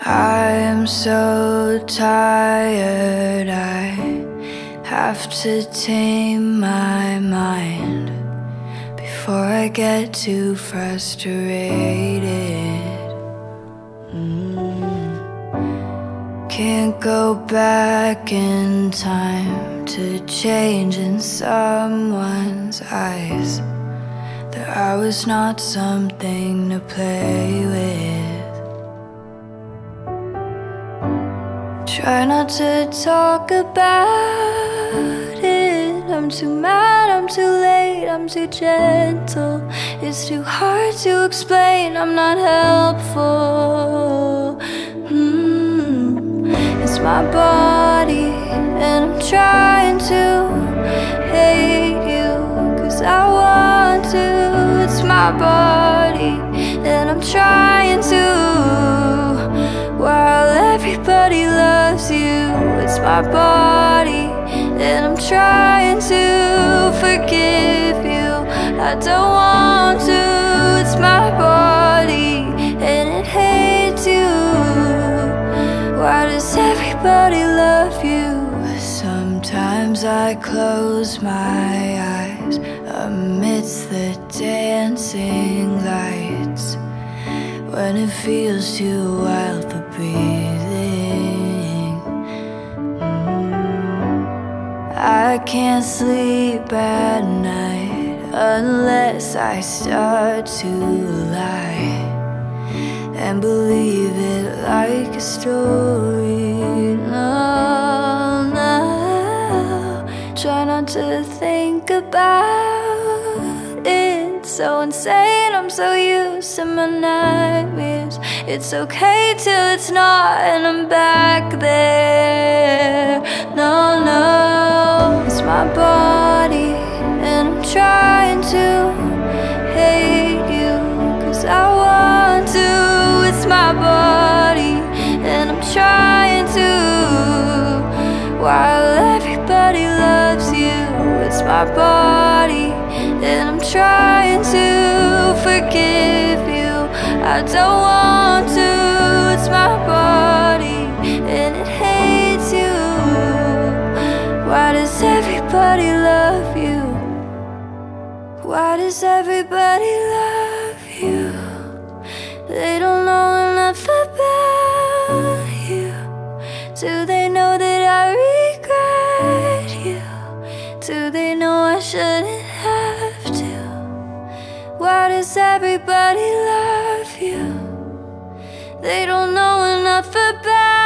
I am so tired, I have to tame my mind before I get too frustrated. Can't go back in time to change in someone's eyes. That I was not something to play with. Try not to talk about it. I'm too mad, I'm too late, I'm too gentle. It's too hard to explain, I'm not helpful. It's my body, and I'm trying to hate you, 'cause I want to. It's my body, and I'm trying to. While everybody loves you, it's my body, and I'm trying to forgive you. I don't want to, it's my body, and it hates you. Why does everybody love you? Sometimes I close my eyes amidst the dancing lights, when it feels too wild for breathing. I can't sleep at night unless I start to lie and believe it like a story. No, no. Try not to think about it. So insane, I'm so used to my nightmares. It's okay till it's not, and I'm back there. No, no. It's my body, and I'm trying to hate you, 'cause I want to. It's my body, and I'm trying to. While everybody loves you, it's my body, and I'm trying to forgive you. I don't want to, it's my body, and it hates you. Why does everybody love you? Why does everybody love you? They don't know enough about you. Do they know that I regret you? Do they know I shouldn't have to? Why does everybody love you? They don't know enough about